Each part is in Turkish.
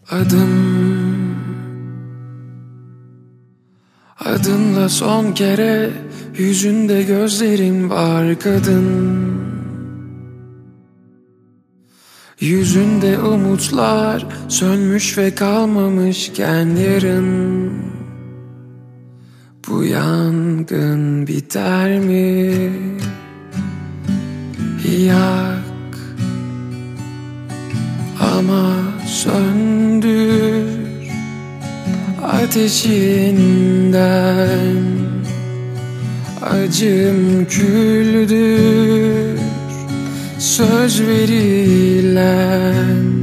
Adım adınla son kere yüzünde gözlerin var kadın. Yüzünde umutlar sönmüş ve kalmamışken yarın bu yangın biter mi? Yak ama söndür ateşinden. Acım küldür söz verilen,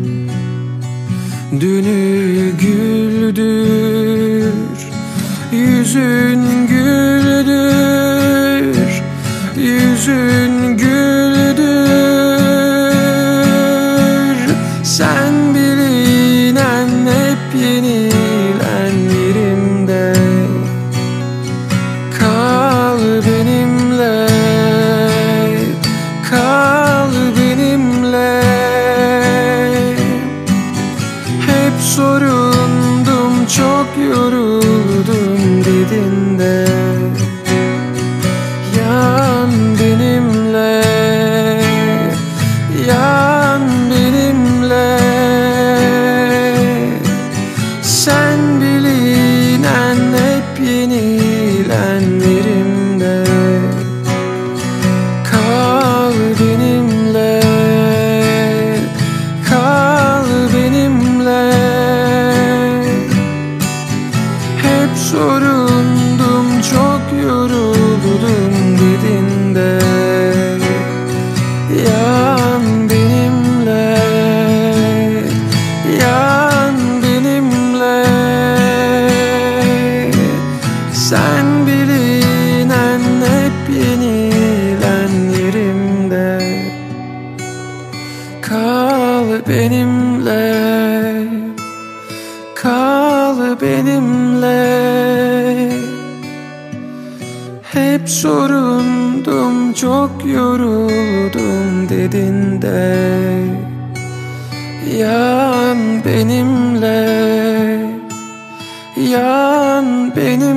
dünü güldür, yüzün güldür, yüzün güldür. Sen bilinen hep yenilen yerimde, kal benimle, kal benimle. Hep sorundum, çok yoruldum dedin de, yan benimle, yan benimle. Sen bilinen hep yenilenlerimde, kal benimle, kal benimle. Hep sorundum, çok yoruldum dedin de, yan benimle, yan benimle. Sen bilinen hep yenilen yerimde, kal benimle, kal benimle. Hep sorundum, çok yoruldum dedin de, yan benimle, yan benimle.